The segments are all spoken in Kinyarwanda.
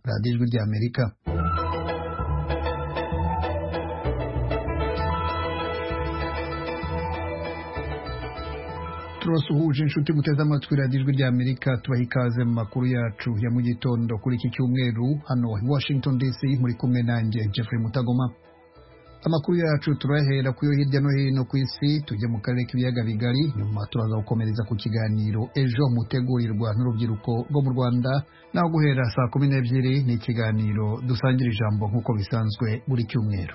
radiyo ijwi ry'Amerika. Turasuhuje inshuti muteze amatwi radiyo ijwi ry'Amerika, tubaha ikaze mu makuru yacu ya mu gitondo kuri iki cyumweru hano i Washington DC, muri kumwe nanjye Jeffrey Mutagoma. Amakuru yacu turahera ku yo hirya no hino ku isi, tujye mu karere k'ibiyaga bigari, nyuma turaza gukomereza ku kiganiro ejo mutegurirwa n'urubyiruko rwo mu Rwanda, naho guhera saa 12 ni ikiganiro dusangira ijambo nk'uko bisanzwe buri cyumweru.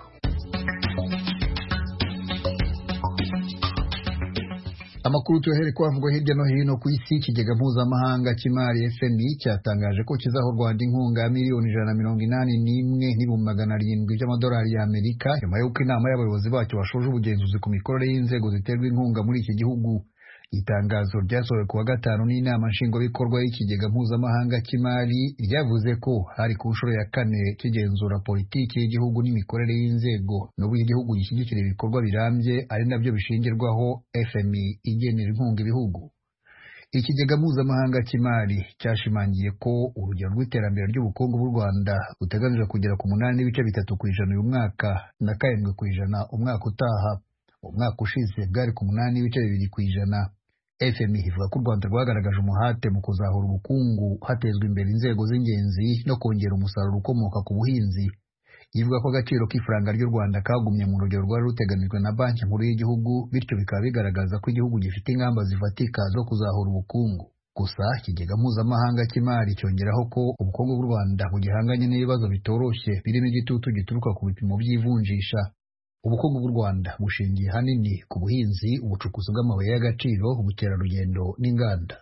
Amakuru tuyahere kwavuga hirya no hino ku isi. Ikigega mpuzamahanga cy'imari FMI cyatangaje ko kizaha u Rwanda inkunga ya miliyoni 181,700,000 by'amadolari y'Amerika nyuma y'uko inama y'abayobozi bacyo bashoje ubugenzuzi ku mikorere y'inzego ziterwa inkunga muri iki gihugu. Itangazo ryasohowe kuwa gatanu n'inama nshingwabikorwa y'ikigega mpuzamahanga cy'imari ryavuze ko hari ku nshuro ya 4 kigenzura politiki y'igihugu n'imikorere y'inzego n'uburyo igihugu gishyigikira ibikorwa birambye, ari nabyo bishingirwaho FMI igenera inkunga ibihugu. Ikigega mpuzamahanga cy'imari cyashimangiye ko urugero rw'iterambere ry'ubukungu bw'u Rwanda buteganijwe kugera ku 8.3% uyu mwaka na 7% umwaka utaha. Umwaka ushize bwari ku 8.2%. FMI ivuga ko u Rwanda rwagaragaje umuhate mu kuzahura ubukungu hatezwa imbere inzego z'ingenzi no kongera umusaruro ukomoka ku buhinzi. Ivuga ko agaciro k'ifaranga ry'u Rwanda kagumye mu rugero rwari ruteganijwe na Banki Nkuru y'Igihugu, bityo bikaba bigaragaza ko igihugu gifite ingamba zifatika zo kuzahura ubukungu. Gusa ikigega mpuzamahanga cy'imari cyongeraho ko ubukungu bw'u Rwanda bugihanganye n'ibibazo bitoroshye birimo igitutu gituruka ku bipimo by'ivunjisha. Ubukungu bw'u Rwanda bushingiye hanini ku buhinzi, ubucukuzi bw'amabuye y'agaciro, ubukerarugendo n'inganda.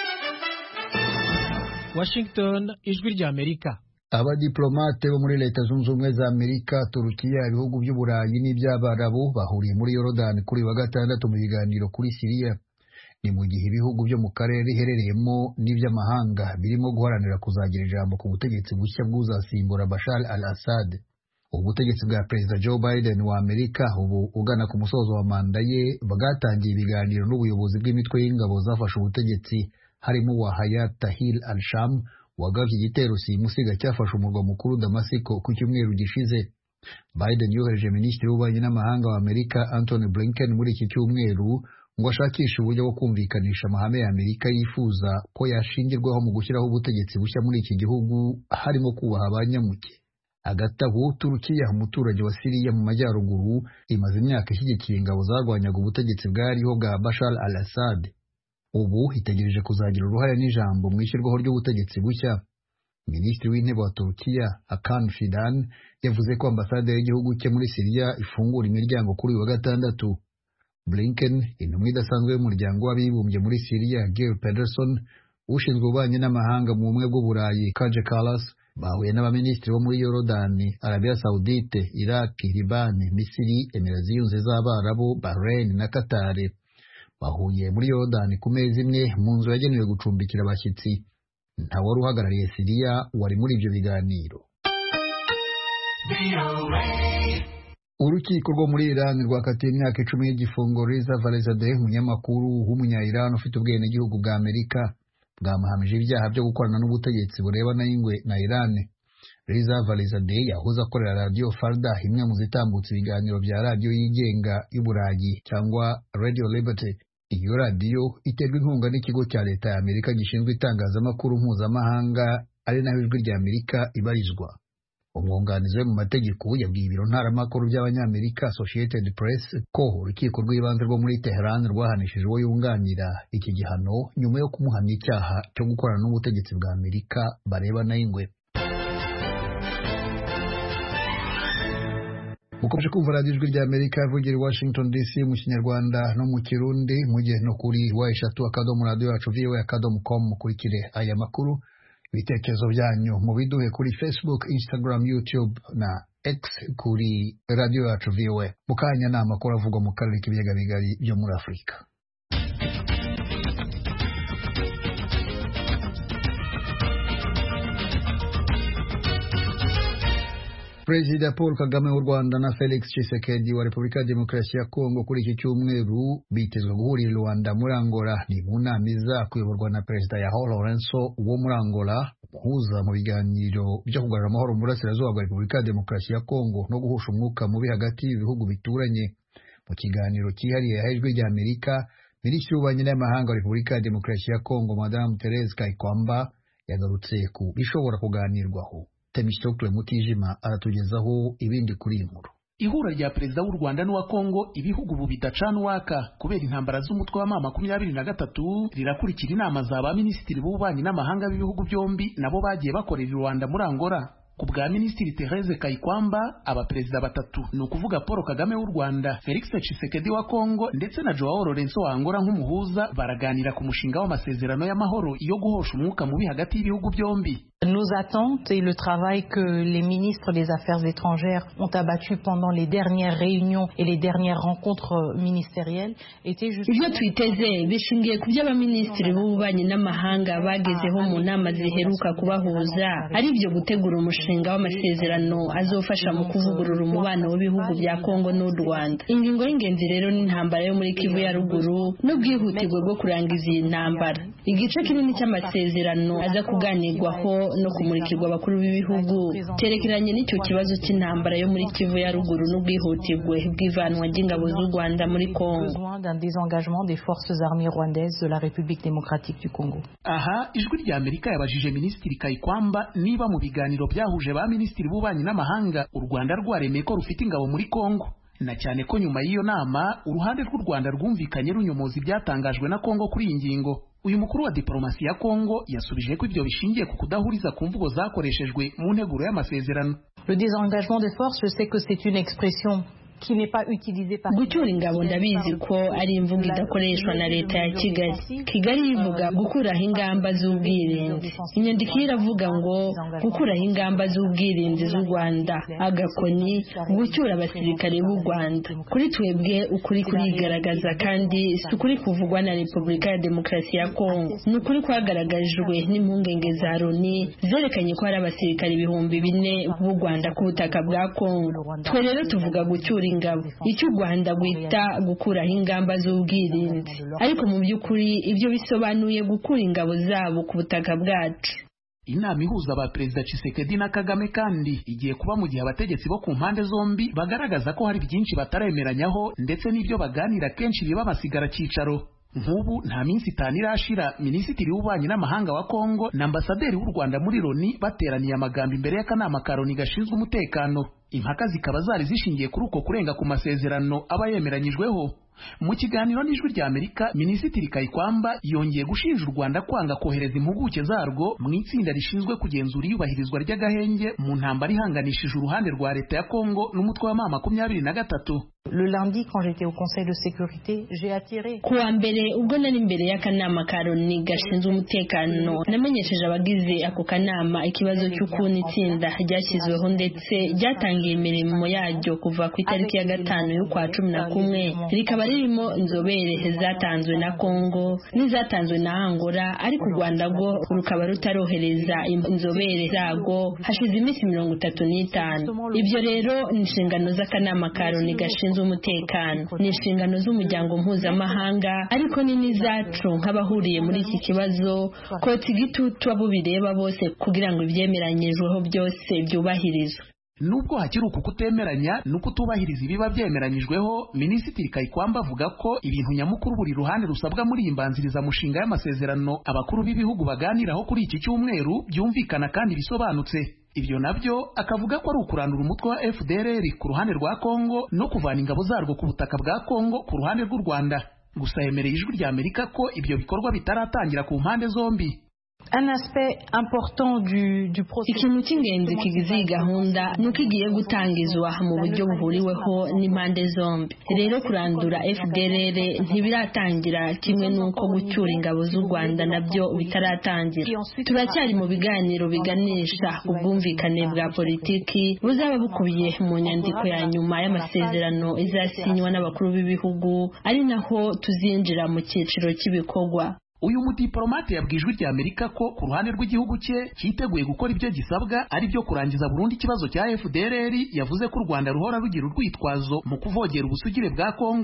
Washington, ijwi ry'Amerika. Abadiplomate bo muri Leta Zunze Ubumwe za Amerika, Turukiya, ibihugu by'Uburayi n'iby'Abarabu bahuriye muri Yorodani kuri wa gatandatu mu biganiro kuri Siriya. Ni mu gihe ibihugu byo mu karere iherereyemo n'iby'amahanga birimo guharanira kuzagira ijambo ku butegetsi bushya bw'uzasimbura Bashar al-Assad. Ubutegetsi bwa Perezida Joe Biden wa Amerika ubu ugana ku musozo wa manda ye bwatangiye ibiganiro n'ubuyobozi bw'imitwe y'ingabo zafashe ubutegetsi, harimo wa Hayat Tahrir al-Sham wagabye igitero simusiga cyafashe umurwa mukuru Damasiko ku cyumweru gishize. Biden yohereje Minisitiri w'Ububanyi n'Amahanga wa Amerika Antony Blinken muri iki cyumweru ngo ashakishe uburyo bwo kumvikanisha amahame ya Amerika yifuza ko yashingirwaho mu gushyiraho ubutegetsi bushya muri iki gihugu, harimo kubaha abanyamuke. Agatabu, Turukiya, umuturage wa Siriya mu majyaruguru, imaze imyaka ishyigikiye ingabo zarwanyaga ubutegetsi bwariho bwa Bashar al-Assad. Ubu itegereje kuzagira uruhare n'ijambo mu ishyirwaho ry'ubutegetsi bushya. Minisitiri w'intebe wa Turukiya Hakan Fidan yavuze ko ambasade y'igihugu cye muri Siriya ifungura imiryango kuri uyu wa gatandatu. Blinken, intumwa idasanzwe y'umuryango w'abibumbye muri Siriya Geir Pedersen, ushinzwe ububanyi n'amahanga mu bumwe bw'Uburayi Kaja Kallas, bahuye n'abaminisitiri bo muri Yorodani, Arabia Saudite, Iraq, Liban, Misiri, Emirates Zunze z'Abarabu, Bahrain na Qatar. Bahuye muri Yorodani ku meza imwe mu nzu yagenewe gucumbikira abashyitsi. Nta wari uhagarariye Siriya wari muri ibyo biganiro. Urukiko rwo muri Iran rwakatiye imyaka 10 y'igifungo Reza Farizadeh, umunyamakuru w'umunya-Iran ufite ubwenegihugu bwa Amerika, bwamuhamije ibyaha byo gukorana n'ubutegetsi burebana n'ingwe na Iran. Reza Farizadeh yahoze akorera Radio Farda, imwe mu zitambutse ibiganiro bya radio yigenga y'Uburayi cyangwa Radio Liberty. Iyo radio iterwa inkunga n'ikigo cya leta ya Amerika gishinzwe itangazamakuru mpuzamahanga, ari naho ijwi ry'Amerika ibarizwa. Umwunganizi we mu mategeko yabwiye ibiro ntaramakuru by'abanyamerika Associated Press ko urukiko rw'ibanze rwo muri Tehran rwahanishije uwo yunganira iki gihano nyuma yo kumuhamya icyaha cyo gukorana n'ubutegetsi bwa Amerika barebana n'ingwe. Mukomeje kumva radiyo ijwi ry'Amerika ivugira i Washington DC mu Kinyarwanda no mu Kirundi, mujye no kuri wa3.radio.voa.com mukurikire aya makuru. Ibitekerezo byanyu mu biduhe kuri Facebook, Instagram, YouTube na X kuri Radio Yacu VOA. Mukanya ni amakuru avugwa mu karere k'ibiyaga bigari byo muri Afurika. Perezida Paul Kagame w'u Rwanda na Felix Tshisekedi wa Repubulika ya Demokarasi ya Kongo kuri iki cyumweru bitezwe guhurira i Rwanda muri Angola. Ni mu nama iza kuyoborwa na Perezida João Lourenço wo muri Angola, guhuza mu biganiro byo kugarura amahoro mu burasirazuba bwa Repubulika ya Demokarasi ya Kongo no guhosha umwuka mubi hagati y'ibihugu bituranye. Mu kiganiro cyihariye yahaye Ijwi rya Amerika, Minisitiri w'Ububanyi n'Amahanga wa Repubulika ya Demokarasi ya Kongo Madame Therese Kayikwamba yagarutse ku bishobora kuganirwaho. Temistokle Mutijima aratugezaho ibindi kuri iyi nkuru. Ihura rya perezida w'u Rwanda n'uwa Kongo, ibihugu ubu bidacana uwaka kubera intambara z'umutwe wa M23, rirakurikira inama za ba minisitiri b'ububanyi n'amahanga b'ibihugu byombi nabo bagiye bakorera i Rwanda muri Angola. Ku bwa Minisitiri Therese Kayikwamba, abaperezida batatu ni ukuvuga Paul Kagame w'u Rwanda, Felix Tshisekedi wa Kongo ndetse na Joao Lourenço wa Angola nk'umuhuza baraganira ku mushinga w'amasezerano y'amahoro yo guhosha umwuka mubi hagati y'ibihugu byombi. Nos attentes et le travail que les ministres des Affaires étrangères ont abattu pendant les dernières réunions et les dernières rencontres ministérielles étaient ibyo twiteze bishingiye ku by'abaminisitiri b'ububanyi n'amahanga bagezeho mu nama ziheruka kubahuza, ari byo gutegura umushinga w'amasezerano azofasha mu kuvugurura umubano w'ibihugu bya Kongo n'u Rwanda. Ingingo y'ingenzi rero ni intambara yo muri Kivu ya ruguru n'ubwihutirwe bwo kurangiza iyi ntambara. Igice kinini cy'amasezerano aza kuganirwaho no kumurikirwa abakuru b'ibihugu cyerekeranye n'icyo kibazo cy'intambara yo muri Kivu ya ruguru n'ubwihutirwe bw'ivanwa ry'ingabo z'u Rwanda muri Kongo. d'un désengagement des forces armées rwandaises de la République démocratique du Congo. Aha Ijwi rya Amerika yabajije Minisitiri Kayikwamba niba mu biganiro byahuje ba minisitiri b'ububanyi n'amahanga u Rwanda rwaremeye ko rufite ingabo muri Kongo, na cyane ko nyuma y'iyo nama uruhande rw'u Rwanda rwumvikanye runyomoza ibyatangajwe na Kongo kuri iyi ngingo. Uyu mukuru wa diplomasi ya Kongo yasubije ko ibyo bishingiye ku kudahuriza ku mvugo zakoreshejwe mu nteguro y'amasezerano. Le désengagement des forces, je sais que c'est une expression qui n'est pas utilisée par gucyura ingabo ndabizi ko ari imvugo idakoreshwa na leta ya Kigali ivuga gukuraho ingamba z'ubwirinzi. Inyandiko iravuga ngo gukuraho ingamba z'ubwirinzi z'u Rwanda, agakoni gucyura abasirikare b'u Rwanda. Kuri twebwe ukuri kurigaragaza kandi si ukuri kuvugwa na Repubulika ya Demokarasi ya Kongo, ni ukuri kwagaragajwe n'impungenge za Loni zerekanye ko hari abasirikare 4,000 b'u Rwanda ku butaka bwa Kongo. Twe rero tuvuga gucyura ingabo, icyo u Rwanda gwita gukuraho ingamba z'ubwirinzi, ariko mu by'ukuri ibyo bisobanuye gukura ingabo zabo ku butaka bwacu. Inama ihuza abaperezida Tshisekedi na Kagame kandi igiye kuba mu gihe abategetsi bo ku mpande zombi bagaragaza ko hari byinshi bataremeranyaho ndetse n'ibyo baganira kenshi biba basigara cyicaro. Nk'ubu nta minsi 5 irashira Minisitiri w'Ububanyi n'Amahanga wa Kongo na Ambasaderi w'u Rwanda muri Loni bateraniye amagambo imbere y'akanama ka Loni gashinzwe umutekano. Impaka zikaba zari zishingiye kuri uko kurenga ku masezerano aba yemeranyijweho. Mu kiganiro n'Ijwi rya Amerika, Minisitiri Kayikwamba yongeye gushinja u Rwanda kwanga kohereza impuguke zarwo mu itsinda rishinzwe kugenzura iyubahirizwa ry'agahenge mu ntambara ihanganishije uruhande rwa leta ya Kongo n'umutwe wa M23. Le lundi, quand j'étais au Conseil de sécurité, j'ai attiré. Kuwa mbere ubwo nari imbere y'akanama ka Loni gashinzwe umutekano, namenyesheje abagize ako kanama ikibazo cy'ukuntu itsinda ryashyizweho ndetse ryatangiye imirimo yaryo kuva ku itariki ya 5 y'ukwa 11, rikaba ririmo inzobere zatanzwe na Kongo n'izatanzwe na Angola, ariko u Rwanda rwo rukaba rutarohereza inzobere zago hashize iminsi 35. Ibyo rero ni inshingano z'akanama ka Loni gashinzwe umutekano, ni inshingano z'umuryango mpuzamahanga, ariko ni n'izacu nk'abahuriye muri iki kibazo kotsa igitutu abo bireba bose kugira ngo ibyemeranyijweho byose byubahirizwe. Nubwo hakiri uku kutemeranya nuko tubahiriza ibiba byemeranyijweho, Minisitiri Kayikwamba avuga ko ibintu nyamukuru buri ruhande rusabwa muri imbanziriza mushinga y'amasezerano abakuru b'ibihugu baganiraho kuri iki cyumweru byumvikana kandi bisobanutse. Ibyo nabyo akavuga ko ari ukurandura umutwe wa FDLR ku ruhande rwa Kongo no kuvana ingabo zarwo ku butaka bwa Kongo ku ruhande rw'u Rwanda. Gusa yemereye Ijwi rya Amerika ko ibyo bikorwa bitaratangira ku mpande zombi. Un aspect important du processus. Ikintu cy'ingenzi kigize iyi gahunda nuko igiye gutangizwa mu buryo buhuriweho n'impande zombi. Rero kurandura FDLR ntibiratangira, kimwe nuko gucyura ingabo z'u Rwanda nabyo bitaratangira. Turacyari mu biganiro biganisha ubwumvikane bwa politiki buzaba bukubiye mu nyandiko ya nyuma y'amasezerano izasinywa n'abakuru b'ibihugu, ari naho tuzinjira mu cyiciro cy'ibikorwa. Uyu mudiplomate yabwiye Ijwi rya Amerika ko ku ruhande rw'igihugu cye cyiteguye gukora ibyo gisabwa, ari byo kurangiza burundu ikibazo cya FDLR. Yavuze ko u Rwanda ruhora rugira urwitwazo mu kuvogera ubusugire bwa Kongo.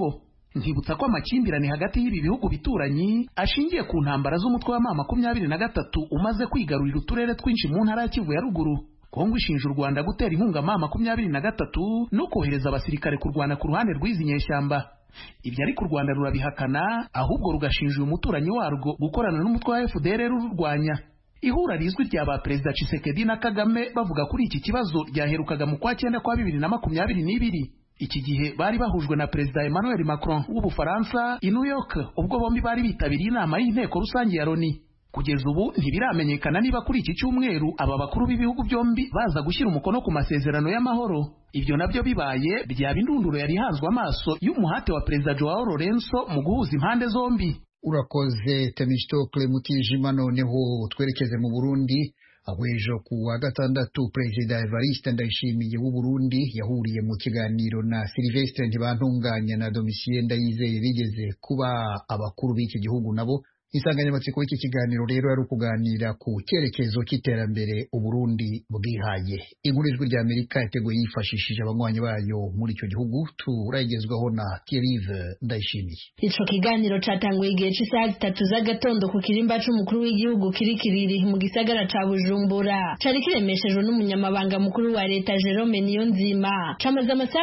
nkibutsa ko amakimbirane hagati y'ibi bihugu bituranyi ashingiye ku ntambara z'umutwe wa M23 umaze kwigarurira uturere twinshi mu ntara ya Kivu ya ruguru. Kongo ishinja u Rwanda gutera inkunga M23 no kohereza abasirikare kurwana ku ruhande rw'izi nyeshyamba. Ibyo ariko u Rwanda rurabihakana, ahubwo rugashinja uyu muturanyi warwo gukorana n'umutwe wa FDLR rurwanya. Ihura rizwi rya ba Perezida Tshisekedi na Kagame bavuga kuri iki kibazo ryaherukaga mu kwa 9 kwa 2022. Iki gihe bari bahujwe na Perezida Emmanuel Macron w'Ubufaransa i New York, ubwo bombi bari bitabiriye inama y'inteko rusange ya Loni. Kugeza ubu ntibiramenyekana niba kuri iki cyumweru aba bakuru b'ibihugu byombi baza gushyira umukono ku masezerano y'amahoro. Ibyo nabyo bibaye byaba indunduro yari hanzwe amaso y'umuhate wa Perezida Joao Lourenço mu guhuza impande zombi. Urakoze Temistokle Mutijima. Noneho twerekeze mu Burundi, aho ejo ku wa gatandatu Perezida Evariste Ndayishimiye w'u Burundi yahuriye mu kiganiro na Sylvestre Ntibantunganya na Domitien Ndayizeye bigeze kuba abakuru b'iki gihugu nabo. Insanganyamatsiko y'iki kiganiro rero ari ukuganira ku cyerekezo cy'iterambere u Burundi bwihaye. Inkuru y'Ijwi ry'Amerika yateguye yifashishije abanywanyi bayo muri icyo gihugu, turayigezwaho na Thierry Ndayishimiye. Ico kiganiro catanguye igihe cy'isaha 3 z'agatondo ku kirimba c'umukuru w'igihugu kirikiriri mu gisagara ca Bujumbura. Cari kiremeshejwe n'umunyamabanga mukuru wa leta Jerome Niyonzima. Camaze amasaha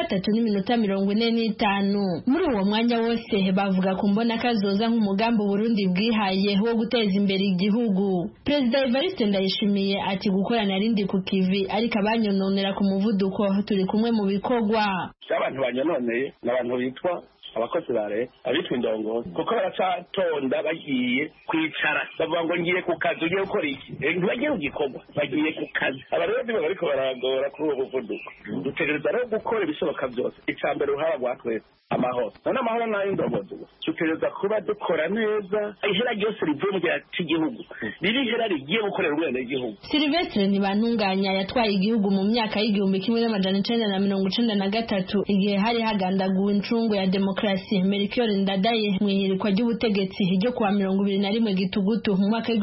3:45. Muri uwo mwanya wose bavuga ku mbona kazoza nk'umugambi Burundi bwihaye wo guteza imbere igihugu. Perezida Evariste Ndayishimiye ati gukorana arindi ku kivi ariko abanyononera ku muvuduko turi kumwe mu bikorwa. Abantu banyononeye n'abantu bitwa abakozi ba leta, abitwa indongozi, kuko baracatonda bagiye kwicara bavuga ngo ngiye ku kazi, ugiye gukora iki? Ntibagiye ku gikorwa, bagiye ku kazi. Abarundi bariko baragora kuri uwo muvuduko. Dutegereza rero gukora ibishoboka byose. Icambere uruhara rwa twese amahoro. None amahoro nayo indongozi. Dutegereza kuba dukora neza, ihera ryose rivuye mu gihe cy'igihugu riri ihera rigiye gukorera urwego rw'igihugu. Sylvestre Ntibantunganya yatwaye igihugu mu myaka y'1993 igihe hari hagandaguwe incungu ya demokrasi. Melchior Ndadaye mwihirikwa ry'ubutegetsi ryo kuwa 21 Gitugutu mu mwaka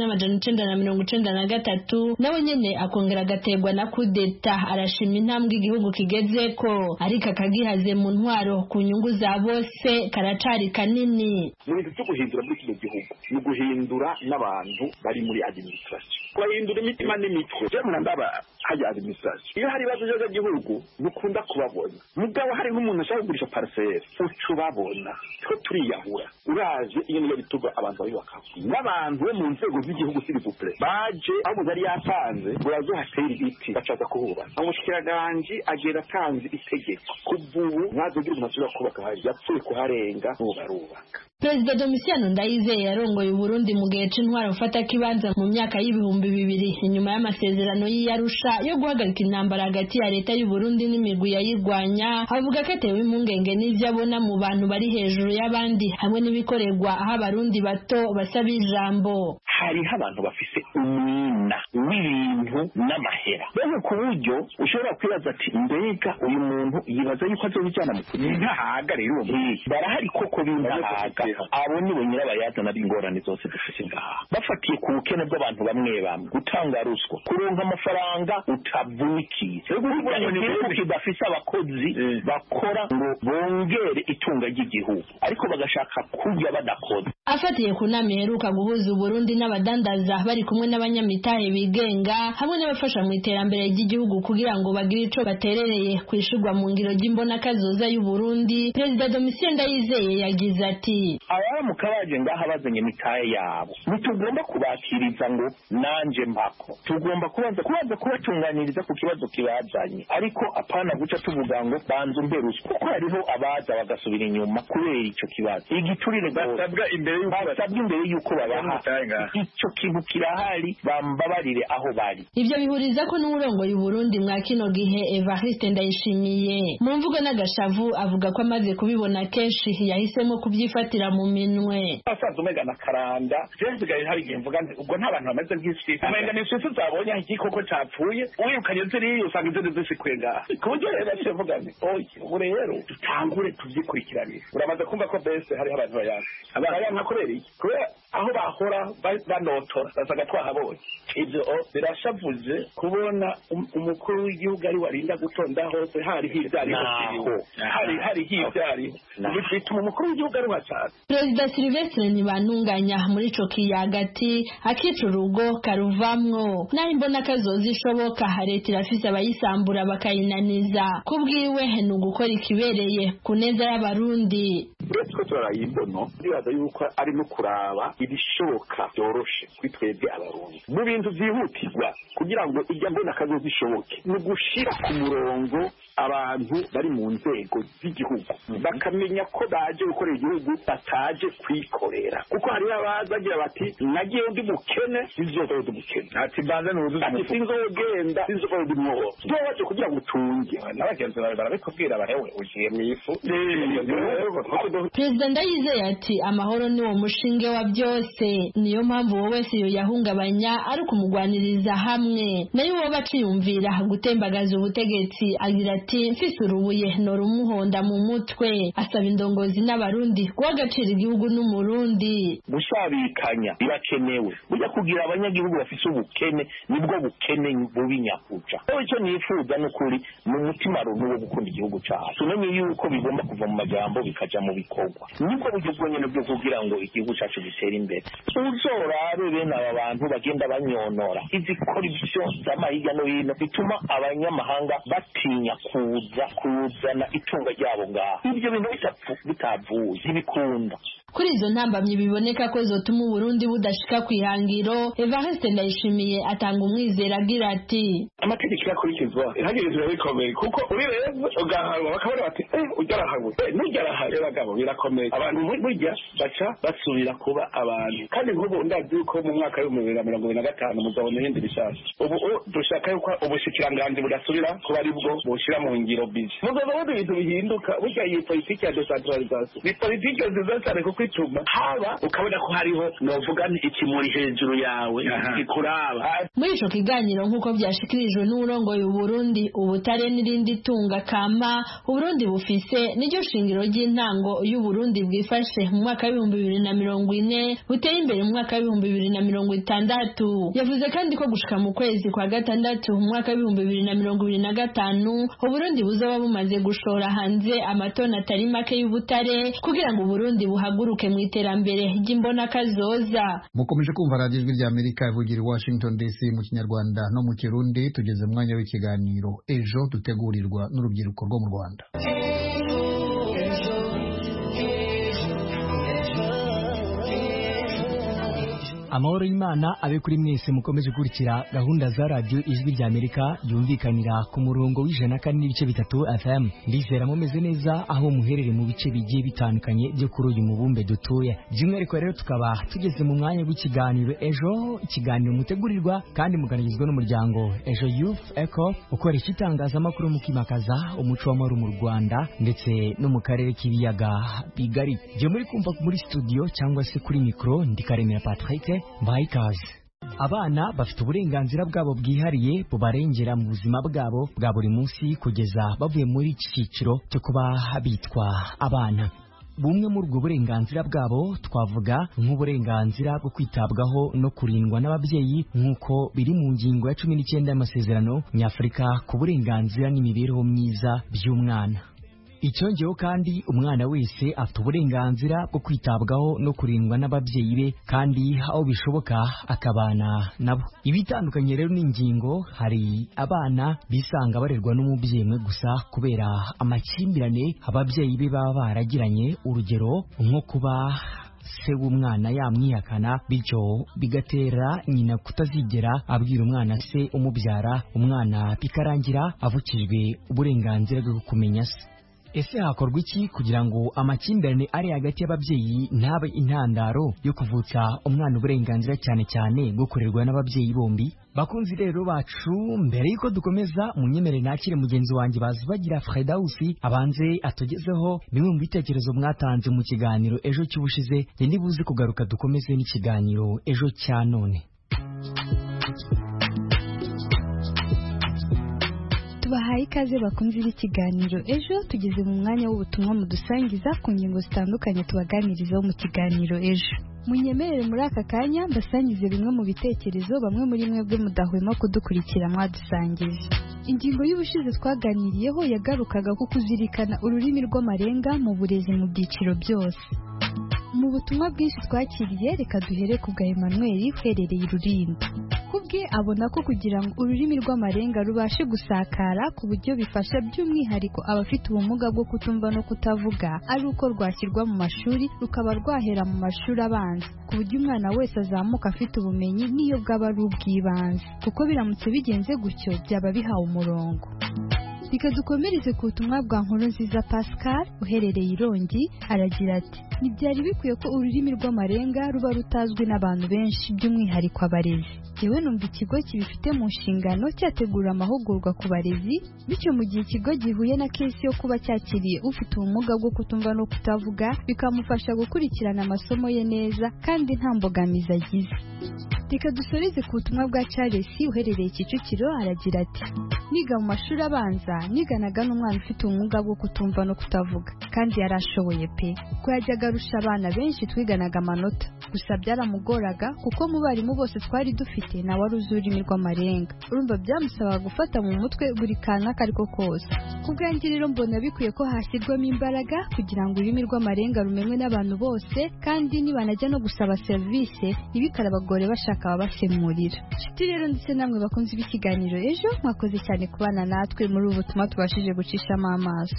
w'1993 nawe nyene akongera agategwa na kudeta. Arashima intambwe igihugu kigezeko, ariko akagihaze mu ntwaro ku nyungu za bose karacari kanini. Mu bintu byo guhindura muri kino gihugu ni guhindura n'abantu bari muri administration, guhindura imitima n'imitwe. Je murandaba hajya administration, iyo hari ibibazo by'igihugu dukunda kubabona, mugabo hari nk'umuntu ashaka kugurisha parcelle ucubabona ko turiyahura. Uraje iyo niyo bituga abantu babibaka n'abantu bo mu nzego z'igihugu s'il baje aho yari yatanze burazohatera ibiti bacaza kuhuba. Umushikiranganje agera atanze itegeko kuvubu ntazogira umuntu ashobora kubaka hari yapfuye kuharenga barubaka. Perezida Domitien Ndayizeye yarongoye u Burundi mu gihe c'intwaro ufata kibanza mu myaka y'ibihumbi 2000 inyuma y'amasezerano y'Arusha yo guhagarika intambara hagati ya leta y'u Burundi n'imigwi yayirwanya. Avuga ko atewe impungenge n'ivyo abona mu bantu bari hejuru y'abandi hamwe n'ibikorerwa aho abarundi bato basaba ijambo. Hariho abantu bafise umwina w'ibintu n'amahera, bene ku buryo ushobora kwibaza ati mbega uyu muntu yibaza yuko azobijana mu kuri ntahaga. Rero barahari koko bintahaga, abo ni bo nyirabayazana b'ingorane zose dufise ngaha, bafatiye ku bukene bw'abantu bamwe bamwe, gutanga ruswa, kuronka amafaranga utavunikiye, igihugu kidafise abakozi bakora ngo bongere itunga ry'igihugu, ariko bagashaka kurya badakoze. Afatiye ku nama iheruka guhuza Burundi n'abadandaza bari kumwe n'abanyamitahe bigenga hamwe n'abafasha mu iterambere ry'igihugu kugira ngo bagire ico baterereye kwishurwa mu ngiro ry'imbona kazoza y'u Burundi, Perezida Domitien Ndayizeye yagize ati abaramuka baje ngaha bazanye mitahe yabo ntitugomba kubakiriza ngo nanje mpako, tugomba kubanza kubatunganiriza ku kibazo kibazanye, ariko apana guca tuvuga ngo banza umberuswa, kuko hariho abaza bagasubira inyuma kubera ico kibazo. Igiturire basabwa imbere yuko babaha ico kintu kirahari, bambabarire aho bari. Ivyo bihuriza ko n'urongoye u Burundi mwa kino gihe Evariste Ndayishimiye mu mvugo n'agashavu avuga ko amaze kubibona kenshi yahisemo kubyifatira mu minwe. Asanzwe umega na karanda jenzigaye hari igihe mvuga nti ubwo nta bantu bameze nk'isi, umenga ni sisi zabonye igikoko capfuye uyukanye ziriyo usanga inzego zisikuye ngaha, ku buryo rero ndavuga nti ubu rero dutangure tuvyikurikiranire. Uramaze kumva ko bese hariho abantu bayanka kubera iki? Kubera aho bahora banotora basaga twahabonye ibyo birashavuze kubona umukuru w'igihugu ari warinda gutonda hose hariho ibyariho hariho ibyariho bituma umukuru w'igihugu ari cyane. Perezida Sylvestre Ntibantunganya muri ico kiyagati akica urugo karuvamwo naho imbona kazoza ishoboka leta irafise abayisambura bakayinaniza kubwiwe ni ugukora ikibereye ku neza y'abarundi. uretse ko turarayimbono ndibaza yuko ari no kuraba ibishoboka byoroshe kuri twebwe abarundi mu bintu byihutirwa kugira ngo ijya mbona kazoza ishoboke ni gushira ku murongo abantu bari mu nzego z'igihugu bakamenya ko baje gukorera igihugu bataje kwikorera kuko hari abazagira bati nagiye ndi mukene sizoza ndi mukene ati banza nuzuza ati sinzogenda sizoza ndi mwobo byo kugira ngo utunge n'abagenzi bawe barabikubwira barewe ugiye mu ifu. Perezida Ndayizeye ati amahoro ni wo mushinge wa byose niyo mpamvu wowe wese yoyahungabanya ari kumugwaniriza hamwe nayo wowe baciyumvira gutembagaza ubutegetsi agira ati mfise urubuye no rumuhonda mu mutwe asaba indongozi n'abarundi guha agaciro igihugu n'umurundi. Gushabikanya birakenewe burya kugira abanyagihugu bafise ubukene nibwo bukene bubi nyakuca icyo nifuza n'ukuri mu mutima runtu wo gukunda igihugu cyacu tumenye yuko bigomba kuva mu majambo bikaja mu bikorwa nibwo buryo bwonyene bwo kugira ngo igihugu cyacu gitere imbere. Uzorabe bene aba bantu bagenda banyonora izikora ibyo z'amahiga no hino bituma abanyamahanga batinya kuzana itunga ryabo ngaho ibyo bintu bitavuye ntibikunda. Kuri izo ntambamye biboneka ko zotuma Burundi budashika kwihangiro Evariste Ndayishimiye atanga umwizera agira ati amategeko yakurikizwa ihagerezwa bikomeye kuko uri rero ugahanwa bakabona bati ujyarahawe n'ujyarahawe bagabo birakomeye abantu burya baca basubira kuba abantu kandi nk'ubu ndazi yuko mu mwaka w'2025 muzabona ibindi bishasha ubu dushaka yuko ubushikiranganje budasubira kuba ari bwo bushira mu ngiro bizi muzabona ibintu bihinduka burya iyi politiki ya decentralisation ni politiki nziza cyane kuko ituma haba ukabona ko hariho novuga ikimuri hejuru yawe ikuraba. Muri ico kiganiro nk'uko byashikirijwe n'urongoye Burundi ubutare n'irindi tunga kama Burundi bufise n'iryo shingiro ry'intango y'u Burundi bwifashe mu mwaka wa 2040 buteye imbere mu mwaka wa 2060. Yavuze kandi ko gushika mu kwezi kwa gatandatu mu mwaka wa 2025 Burundi buzoba bumaze gushora hanze amatoni atari make y'ubutare kugira ngo Burundi buhaguruke mu iterambere ry'imbona kazoza. Mukomeje kumva Radio Ijwi ry'Amerika ivugira i Washington DC mu Kinyarwanda no mu Kirundi. Tugeze mu mwanya w'ikiganiro ejo dutegurirwa n'urubyiruko rwo mu Rwanda. Amahoro y'Imana abe kuri mwese mukomeje gukurikira gahunda za Radio Ijwi ry'Amerika yumvikanira ku murongo w'104.3 FM. Ndizera mumeze neza aho muherere mu bice bigiye bitandukanye byo kuri uyu mubumbe dutuye. By'umwihariko rero tukaba tugeze mu mwanya w'ikiganiro ejo, ikiganiro mutegurirwa kandi muganizwa n'umuryango Ejo Youth Echo ukoresha itangazamakuru mu kimakaza umuco w'amahoro mu Rwanda ndetse no mu karere k'ibiyaga bigari. Je muri kumva muri studio cyangwa se kuri micro ndi Karemera Patrick Mbaikaze. Abana bafite uburenganzira bwabo bwihariye bubarengera mu buzima bwabo bwa buri munsi kugeza bavuye muri iki cyiciro cyo kuba bitwa abana. Bumwe muri ubwo burenganzira bwabo twavuga nk'uburenganzira bwo kwitabwaho no kurindwa n'ababyeyi nk'uko biri mu ngingo ya 19 y'amasezerano nyafurika ku burenganzira n'imibereho myiza by'umwana. Icyongeyeho kandi umwana wese afite uburenganzira bwo kwitabwaho no kurindwa n'ababyeyi be kandi aho bishoboka akabana nabo. Ibitandukanye rero n'ingingo hari abana bisanga barerwa n'umubyeyi umwe gusa kubera amakimbirane ababyeyi be baba baragiranye, urugero nko kuba se w'umwana yamwihakana bityo bigatera nyina kutazigera abwira umwana se umubyara, umwana bikarangira avukijwe uburenganzira bwo kumenya se. Ese hakorwa iki kugira ngo amakimbirane ari hagati y'ababyeyi ntabe intandaro yo kuvutsa umwana uburenganzira cyane cyane bwo kurerwa n'ababyeyi bombi? Bakunzi rero bacu, mbere yuko dukomeza munyemere nakire mugenzi wanjye bazibagira Fredausi abanze atugezeho bimwe mu bitekerezo mwatanze mu kiganiro ejo cy'ubushize, ndi buze kugaruka dukomeze n'ikiganiro ejo cya none. Bahaye ikaze bakunze ikiganiro ejo, tugeze mu mwanya w'ubutumwa mudusangiza ku ngingo zitandukanye tubaganirizaho mu kiganiro ejo. munyemerere muri aka kanya mbasangize bimwe mu bitekerezo bamwe muri mwebwe mudahwema kudukurikira mwadusangije. Ingingo y'ubushize twaganiriyeho yagarukaga ku kuzirikana ururimi rw'amarenga mu burezi mu byiciro byose. Mu butumwa bwinshi twakiriye, reka duhere ku bwa Emmanuel uherereye Rulindo. Kubwe abona ko kugira ngo ururimi rw'amarenga rubashe gusakara ku buryo bifasha by'umwihariko abafite ubumuga bwo kutumva no kutavuga, ari uko rwashyirwa mu mashuri rukaba rwahera mu mashuri abanza, ku buryo umwana wese azamuka afite ubumenyi n'iyo bwaba ari ubw'ibanze, kuko biramutse bigenze gutyo byaba bihawe umurongo. Reka dukomereze ku butumwa bwa Nkurunziza Pascal uherereye Irongi, aragira ati ntibyari bikwiye ko ururimi rw'amarenga ruba rutazwi n'abantu benshi by'umwihariko abarezi. Yewe numva ikigo kibifite mu nshingano cyategura amahugurwa ku barezi, bityo mu gihe ikigo gihuye na kesi yo kuba cyakiriye ufite ubumuga bwo kutumva no kutavuga bikamufasha gukurikirana amasomo ye neza kandi nta mbogamizi agize. Reka dusoreze ku butumwa bwa Charles uherereye Kicukiro, aragira ati niga mu mashuri abanza niganaga n'umwana ufite ubumuga bwo kutumva no kutavuga kandi yarashoboye pe, ko yajyaga arusha abana benshi twiganaga amanota, gusa byaramugoraga kuko mu barimu bose twari dufite nawe wari uzi ururimi rw'amarenga, urumva byamusabaga gufata mu mutwe buri kantu ako ariko kose. Ku bwanjye rero mbona bikwiye ko hashyirwamo imbaraga kugira ngo ururimi rw'amarenga rumenywe n'abantu bose, kandi nibanajya no gusaba serivisi ntibikare abagore bashaka ababasemurira. Nshuti rero ndetse namwe bakunze ikiganiro ejo, mwakoze cyane kubana natwe muri ubu butumwa tubashije gucishamo amaso.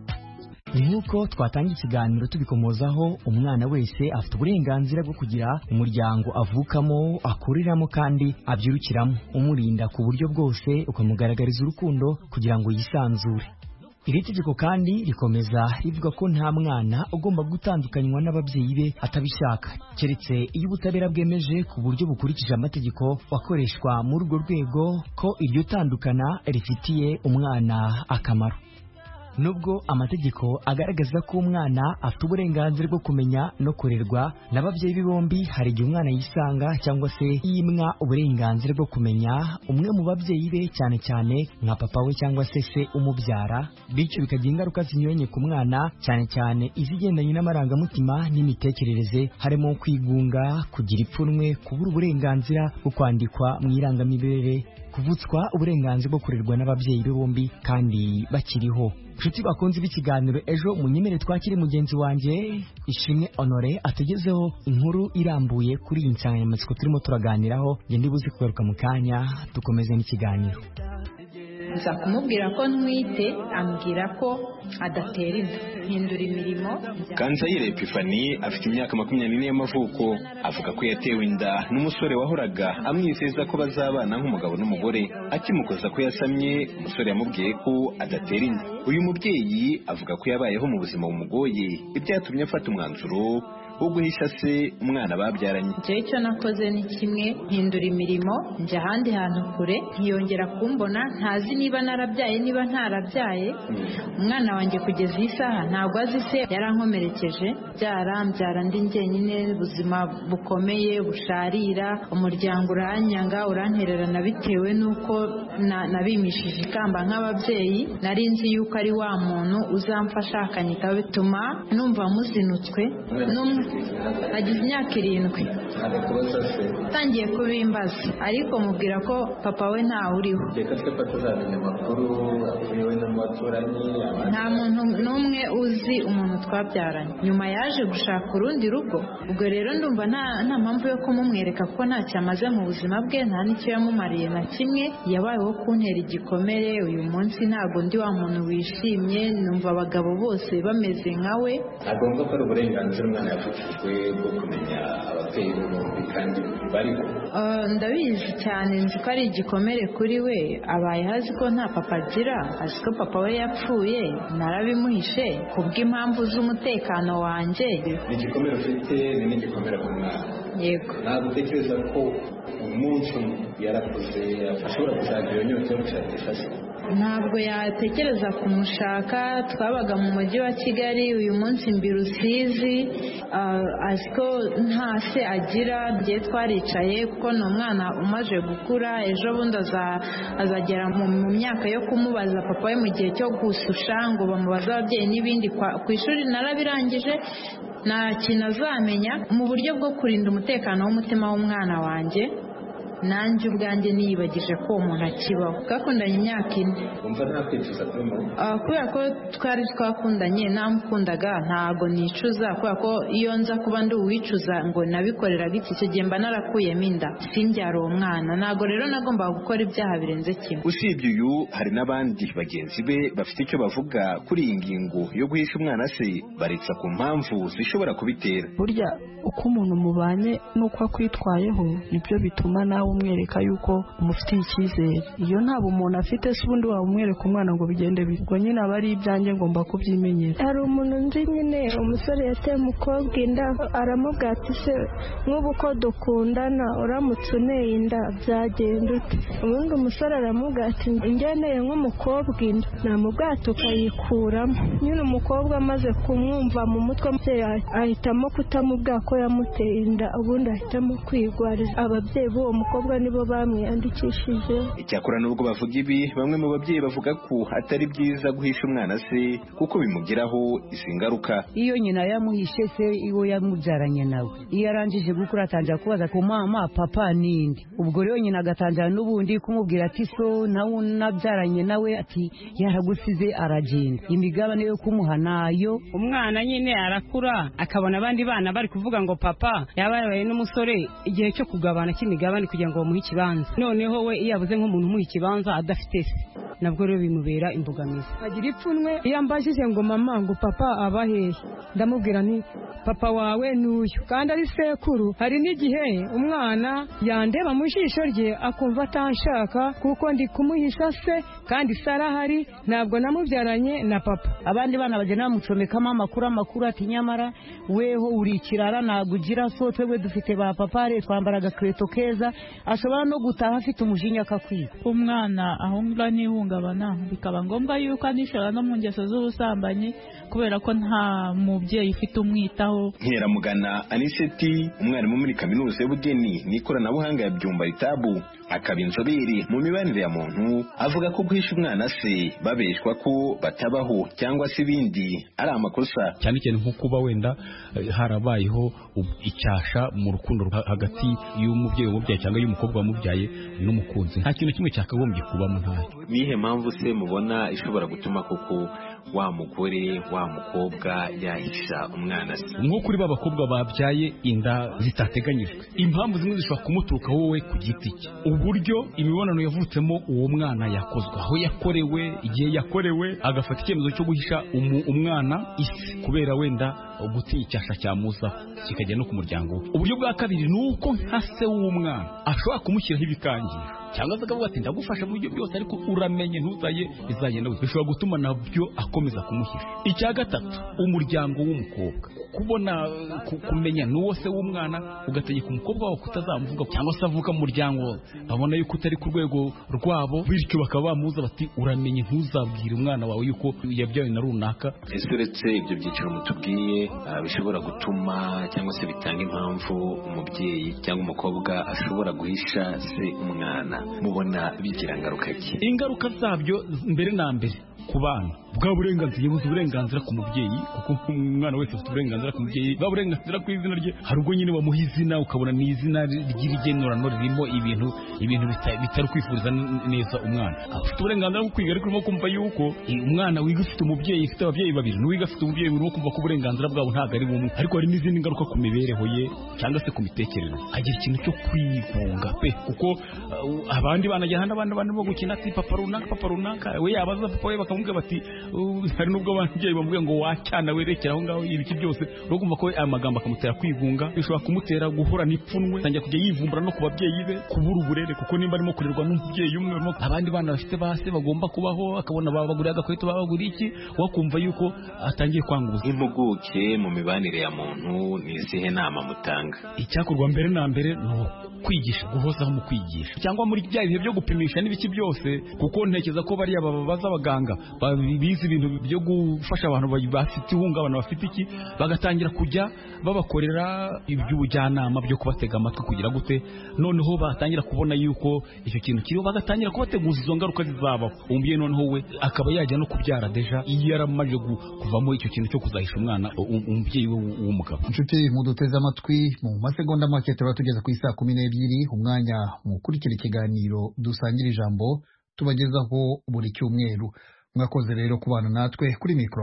Nk'uko twatanga ikiganiro tubikomozaho, umwana wese afite uburenganzira bwo kugira umuryango avukamo, akuriramo kandi abyirukiramo, umurinda ku buryo bwose, ukamugaragariza urukundo kugira ngo yisanzure. Iri tegeko kandi rikomeza rivuga ko nta mwana ugomba gutandukanywa n'ababyeyi be atabishaka, keretse iyo ubutabera bwemeje ku buryo bukurikije amategeko wakoreshwa muri urwo rwego ko iryo tandukana rifitiye umwana akamaro. Nubwo amategeko agaragaza ko umwana afite uburenganzira bwo kumenya no kurerwa n'ababyeyi be bombi, hari igihe umwana yisanga cyangwa se yimwa uburenganzira bwo kumenya umwe mu babyeyi be, cyane cyane nka papa we cyangwa se umubyara, bityo bikagira ingaruka zinyuranye ku mwana, cyane cyane izigendanye n'amarangamutima n'imitekerereze, harimo kwigunga, kugira ipfunwe, kubura uburenganzira bwo kwandikwa mu irangamimerere, kuvutswa uburenganzira bwo kurerwa n'ababyeyi be bombi kandi bakiriho. Nshuti bakunze b'ikiganiro ejo, munyemere twakire mugenzi wanjye Ishimwe Honore atugezeho inkuru irambuye kuri iyi nsanganyamatsiko turimo turaganiraho. Njye ndibuze kugaruka mu kanya dukomeze n'ikiganiro. nza kumubwira ko ntwite, ambwira ko adatera inda, hindura imirimo. Kanzayire Epifani afite imyaka 24 y'amavuko, avuga ko yatewe inda n'umusore wahoraga amwizeza ko bazabana nk'umugabo n'umugore. Akimukoza ko yasamye, umusore yamubwiye ko adatera inda. Uyu mubyeyi avuga ko yabayeho mu buzima bumugoye, ibyatumye afata umwanzuro wo guhisha se umwana babyaranye. Icyo nakoze ni kimwe, hindura imirimo, njya ahandi hantu kure, ntiyongera kumbona, ntazi niba narabyaye niba ntarabyaye. Umwana wanjye kugeza iyi saha ntabwo azi se yarankomerekeje, byara ndi njyenyine, ubuzima bukomeye busharira, umuryango uranyanga urantererana bitewe n'uko nabimishije ikamba nk'ababyeyi. Nari nzi yuko ari wa muntu uzamfasha akanyitaho, bituma numva muzinutswe. Agize imyaka 7 atangiye kubimbaza, ariko mubwira ko papa we ntawe uriho. Nta muntu n'umwe uzi umuntu twabyaranye. Nyuma yaje gushaka urundi rugo, ubwo rero ndumva nta mpamvu yo kumumwereka ko ntacyo amaze mu buzima bwe, nta n'icyo yamumariye na kimwe. Yabayeho kuntera igikomere. Uyu munsi ntabwo ndi wa muntu wishimye, numva abagabo bose bameze nkawe. Agomba ko ari uburenganzira umwana yafashijwe bwo kumenya ababyeyi be bombi kandi bariho. Ndabizi cyane, nzi ko ari igikomere kuri we. Abaye azi ko nta papa agira, azi ko papa we yapfuye, narabimuhishe kubw'impamvu z'umutekano wanjye. Ni igikomere ufite, ni n'igikomere ku mwana. Yego. Ntabwo utekereza ko umunsi yarakuze ashobora kuzagira iyo nyota yo gushakisha se? Ntabwo yatekereza kumushaka. Twabaga mu mujyi wa Kigali, uyu munsi mbi Rusizi. Azi ko nta se agira. Ngiye twaricaye kuko ni umwana umaze gukura, ejo bundi azagera mu myaka yo kumubaza papa we mu gihe cyo gususha ngo bamubaze ababyeyi n'ibindi. Ku ishuri narabirangije, nta kintu azamenya mu buryo bwo kurinda umutekano w'umutima w'umwana wanjye. Nanjye ubwanjye niyibagije ko uwo muntu akibaho. Twakundanye imyaka 4. Umva nta kwicuza turimo? Kubera ko twari twakundanye namukundaga ntago nicuza, kubera ko iyo nza kuba ndi uwicuza ngo nabikoreraga iki gihe mba narakuyemo inda simbyara uwo mwana. Ntago rero nagombaga gukora ibyaha birenze kimwe. Usibye uyu hari n'abandi bagenzi be bafite icyo bavuga kuri iyi ngingo yo guhisha umwana se, baritsa ku mpamvu zishobora kubitera. Burya uko umuntu mubanye n'uko akwitwayeho nibyo bituma nawe umwereka yuko umufitiye icyizere. Iyo nta bumuntu afite se ubundi waba umwereka umwana ngo bigende bitwo nyine aba ari ibyanjye ngomba kubyimenyera. Hari umuntu nzi nyine umusore yateye umukobwa inda aramubwira ati se nk'ubu ko dukundana uramutse uneye inda byagenda ute? Ubundi umusore aramubwira ati ngeneye nk'umukobwa inda namubwira tukayikuramo. Nyine umukobwa amaze kumwumva mu mutwe ahitamo kutamubwira ko yamuteye inda, ubundi ahitamo kwigwariza. Ababyeyi b'uwo mukobwa nibo bamwiyandikishije. Icyakora nubwo bavuga ibi, bamwe mu babyeyi bavuga ko atari byiza guhisha umwana se kuko bimugiraho izi ngaruka. Iyo nyina yamuhishe se iwo yamubyaranye nawe, iyo arangije gukura atangira kubaza ko mama papa ninde. Ubwo rero nyina agatangira n'ubundi kumubwira ati so nawe nabyaranye nawe ati yaragusize aragenda. Imigabane yo kumuha nayo. Umwana nyine arakura akabona abandi bana bari kuvuga ngo papa yabaye n'umusore, igihe cyo kugabana cy'imigabane kugira ngo bamuhe ikibanza. Noneho we iyo abuze nk'umuntu umuha ikibanza adafite se, nabwo rero bimubera imbogamizi. Agira ipfunwe iyo ambajije ngo mama ngo papa abahehe, ndamubwira nti papa wawe n'uyu kandi ari sekuru. Hari n'igihe umwana yandeba mu jisho rye akumva atanshaka kuko ndi kumuhisha se kandi sarahari ntabwo namubyaranye na papa. Abandi bana bagenda bamucomekamo amakuru ati nyamara weho uri ikirara ntabwo ugira so, twebwe dufite ba papa twambara agakweto keza. Ashobora no gutaha afite umujinya akakwiba. Umwana ahungura n'ihungabana bikaba ngombwa yuko anishora no mu ngeso z'ubusambanyi kubera ko nta mubyeyi ufite umwitaho. Nkeramugana Aniseti, umwarimu muri kaminuza y'ubugeni n'ikoranabuhanga ya Byumba Itabu, akaba inzobere mu mibanire ya muntu, avuga ko guhisha umwana se babeshwa ko batabaho cyangwa se ibindi ari amakosa. Cyane cyane nko kuba wenda harabayeho icyasha mu rukundo hagati y'umubyeyi wamubyaye cyangwa y'umukobwa wamubyaye n'umukunzi. Nta kintu kimwe cyakagombye kubamo ntacyo. Nihe mpamvu se mubona ishobora gutuma koko wa mugore wa mukobwa yahisha umwana se? Nko kuri babakobwa babyaye inda zitateganyijwe, impamvu zimwe zishobora kumuturuka wowe ku giti cye. Uburyo imibonano yavutsemo uwo mwana yakozwe, aho yakorewe, igihe yakorewe, agafata icyemezo cyo guhisha umwana isi kubera wenda gutinya icyasha cyamuzaho kikajya no ku muryango we. Uburyo bwa kabiri ni uko nka se w'umwana ashobora kumushyiraho ibikangisho cyangwa se akavuga ati ndagufasha mu buryo byose ariko uramenye ntuzaye bizagenda wese. Bishobora gutuma nabyo akomeza kumuhisha. Icya gatatu, umuryango w'umukobwa kubona kumenya n'uwo se w'umwana, ugategeka umukobwa wawe kutazamuvuga cyangwa se avuka mu muryango babona yuko utari ku rwego rwabo, bityo bakaba bamuza bati uramenye ntuzabwire umwana wawe yuko yabyawe na runaka. Ese uretse ibyo byiciro mutubwiye bishobora gutuma cyangwa se bitanga impamvu umubyeyi cyangwa umukobwa ashobora guhisha se umwana, mubona bigira ngaruka ki? Ingaruka zabyo mbere na mbere ku bana, bwa burenganzira, yabuze uburenganzira ku mubyeyi kuko umwana wese afite uburenganzira ku mubyeyi, bwa burenganzira ku izina rye. Hari ubwo nyine bamuha izina ukabona ni izina ry'irigenurano ririmo ibintu bitari kwifuriza neza umwana. Afite uburenganzira bwo kwiga ariko urimo kumva yuko umwana wiga ufite umubyeyi, ufite ababyeyi babiri n'uwiga afite umubyeyi, urimo kumva ko uburenganzira bwabo ntabwo ari bumwe. Ariko hari n'izindi ngaruka ku mibereho ye cyangwa se ku mitekerereze. Agira ikintu cyo kwigunga pe, kuko abandi banajyana n'abandi barimo gukina ati papa runaka we yabaza papa we bakamubwira bati hari n'ubwo ababyeyi bamubwira ngo wacyana werekera aho ngaho ibiki byose. Urumva ko aya magambo akamutera kwigunga, bishobora kumutera guhora n'ipfunwe, tangira kujya yivumbura no ku babyeyi be, kubura uburere kuko nimba arimo kurerwa n'umubyeyi umwe, abandi bana bafite base bagomba kubaho, akabona babaguriye agakweto babaguriye iki, wakumva yuko atangiye kwanguza. Impuguke mu mibanire ya muntu ni izihe nama mutanga? Icyakorwa mbere na mbere no kwigisha, guhozaho mu kwigisha cyangwa muri bya bihe byo gupimisha n'ibiki byose, kuko ntekereza ko bariya babaza abaganga bize ibintu byo gufasha abantu bafite ihungabana bafite iki, bagatangira kujya babakorera iby'ubujyanama byo kubatega amatwi kugira gute, noneho batangira kubona yuko icyo kintu kiriho, bagatangira kubateguza izo ngaruka zizabaho. Umubyeyi noneho we akaba yajya no kubyara deja iyo yaramaze kuvamo icyo kintu cyo kuzahisha umwana umubyeyi we w'umugabo. Inshuti muduteze amatwi, mu masegonda make turaba tugeze ku isaa 12, umwanya mukurikira ikiganiro dusangira ijambo tubagezaho buri cyumweru. Mwakoze rero kubana natwe kuri mikoro.